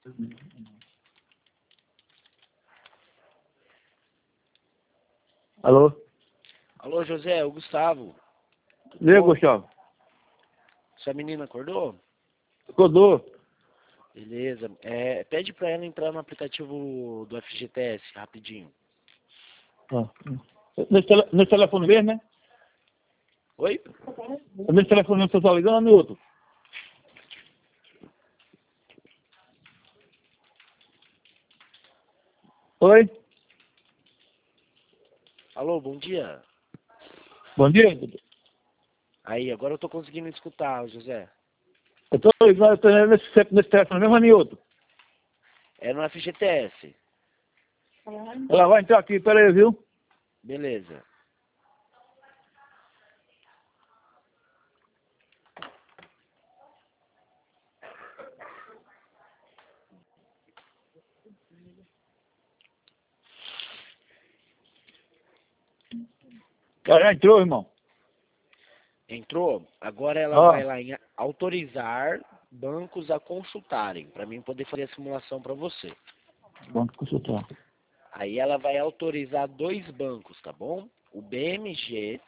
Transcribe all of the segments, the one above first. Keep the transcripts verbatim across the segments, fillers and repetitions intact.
Alô? Alô, José, é o Gustavo. E aí, Gustavo? Sua menina acordou? Acordou? Beleza. É, pede pra ela entrar no aplicativo do F G T S, rapidinho. Ah. Nesse, tele, nesse telefone mesmo, né? Oi? Nesse telefone mesmo que você tá ligando ou no outro? Oi? Alô, bom dia. Bom dia. Aí, agora eu tô conseguindo escutar, José. Eu tô ligando, eu tô nesse, nesse telefone mesmo ou no outro? É no F G T S. Ela vai entrar aqui, pera aí, viu? Beleza. Ela já entrou, irmão. Entrou? Agora ela Ó, vai lá em autorizar bancos a consultarem, para mim poder fazer a simulação para você. vamos consultar. Aí ela vai autorizar dois bancos, tá bom? O B M G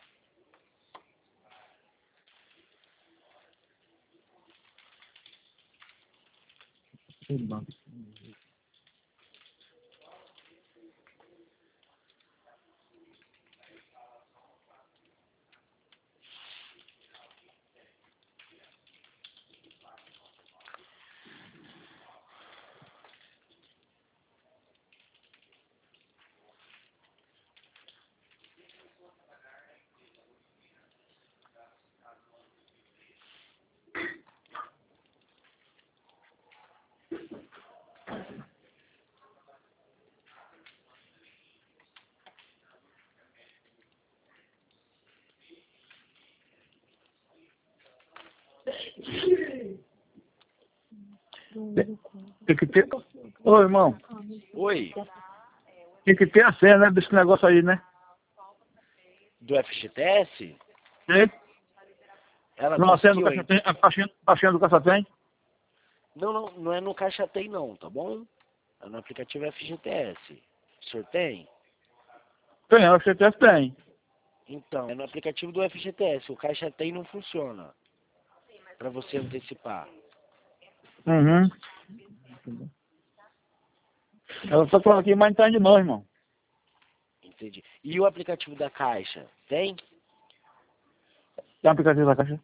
Tem que ter... Ô, irmão, Oi, tem que ter a senha, né, desse negócio aí, né? do F G T S, Hein? ela Não, a senha do conseguiu, caixa hein? tem, a senha, a senha do caixa tem? Não, não, não é no Caixa Tem não, tá bom? É no aplicativo F G T S. O senhor tem? Tem, a C T F tem. Então, é no aplicativo do F G T S. O Caixa Tem não funciona para você antecipar. Uhum. Ela tá falando aqui, mas não tá indo não, irmão. Entendi. E o aplicativo da Caixa? Tem? Tem um aplicativo da caixa?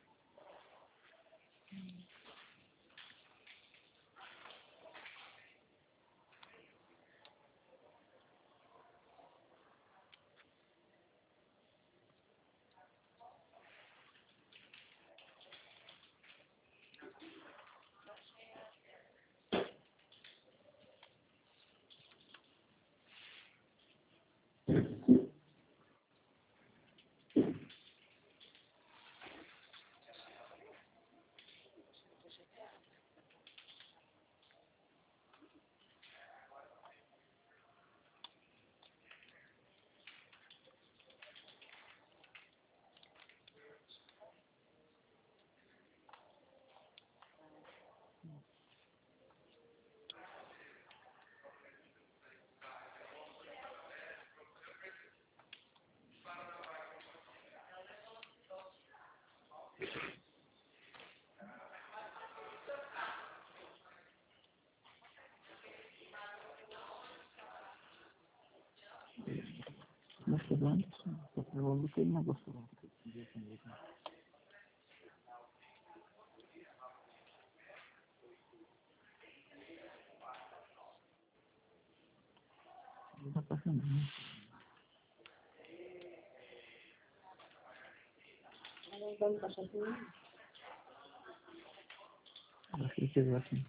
Nossa, bem, eu não tem negócio lá. Não tá passando, né? Acho que chegou assim.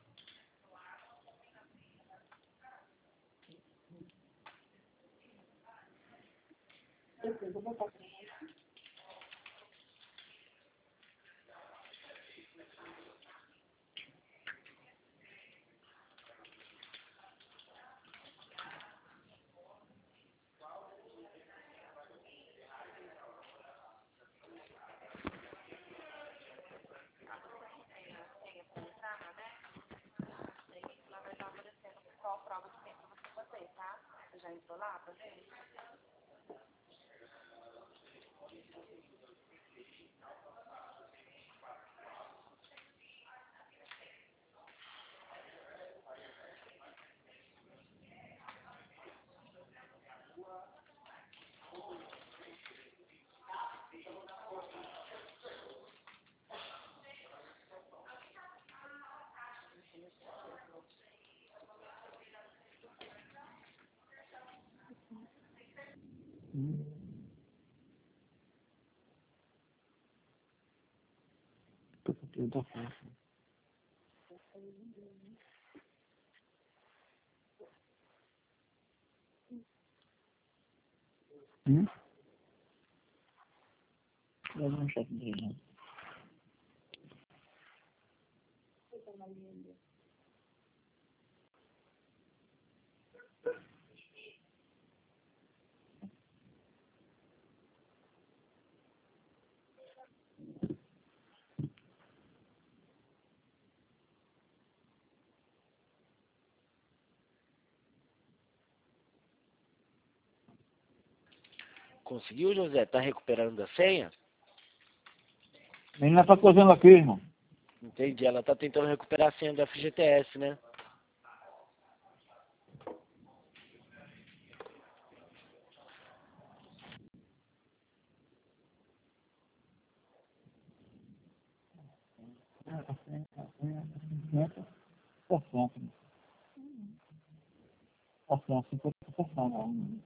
Hum. Tô com tudo da força. Hum? Eu não chefe dele, não. Conseguiu, José? Tá recuperando a senha? Menina tá cozendo aqui, irmão. Entendi. Ela tá tentando recuperar a senha do F G T S, né? Ah, tá certo, tá certo. Tá certo. Tá certo, cinquenta por cento não.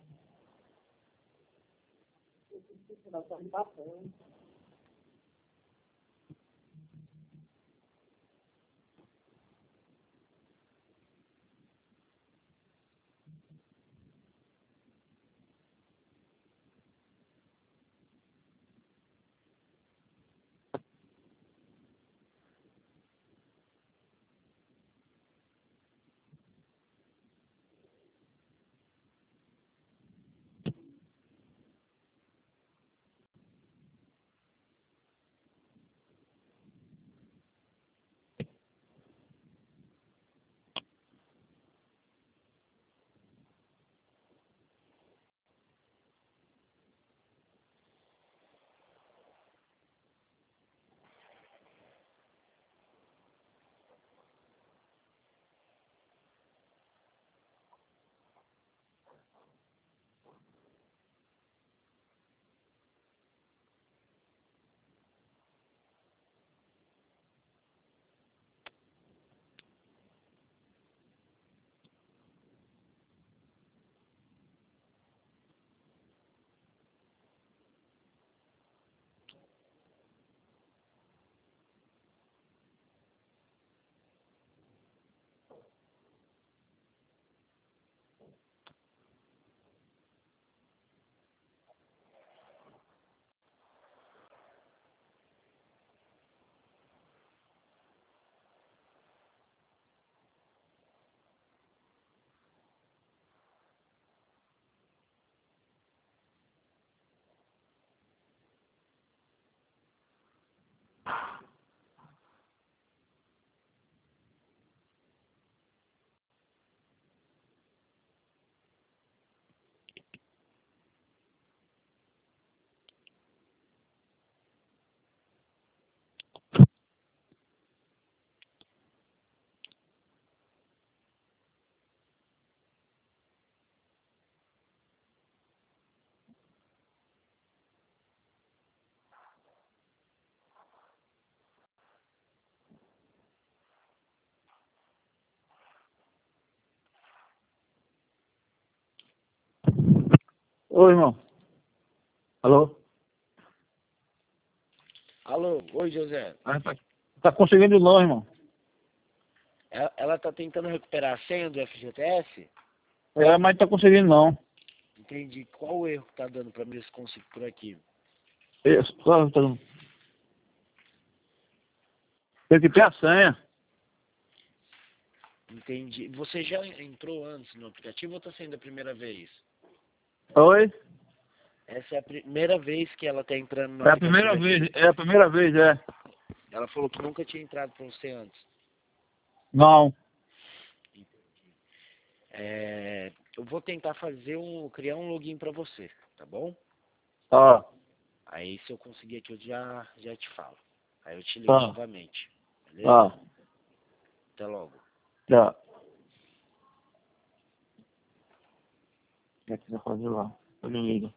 Ô, irmão. Alô? Alô? Oi, José. Ah, tá, tá conseguindo não, irmão. Ela, ela tá tentando recuperar a senha do F G T S? É, mas tá conseguindo não. Entendi. Qual o erro que tá dando pra mim se consigo por aqui? Isso, só tá dando. Tem que ter a senha. Entendi. Você já entrou antes no aplicativo ou tá sendo a primeira vez? Oi? Essa é a primeira vez que ela tá entrando no É a aplicativo. primeira vez, é a primeira vez, é. Ela falou que nunca tinha entrado pra você antes. Não. É... eu vou tentar fazer um, criar um login pra você, tá bom? Tá, Aí se eu conseguir aqui eu já, já te falo. Aí eu te ligo Tá. novamente. Beleza? tá, Até logo. tá. O que é que você vai fazer lá? Eu me ligo.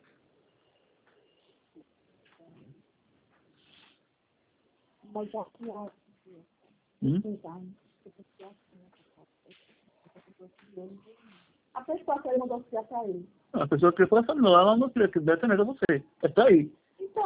Hum? A pessoa que ele mandou criar pra ele. A pessoa que foi essa não, ela não queria que desse mesmo você. É tá aí.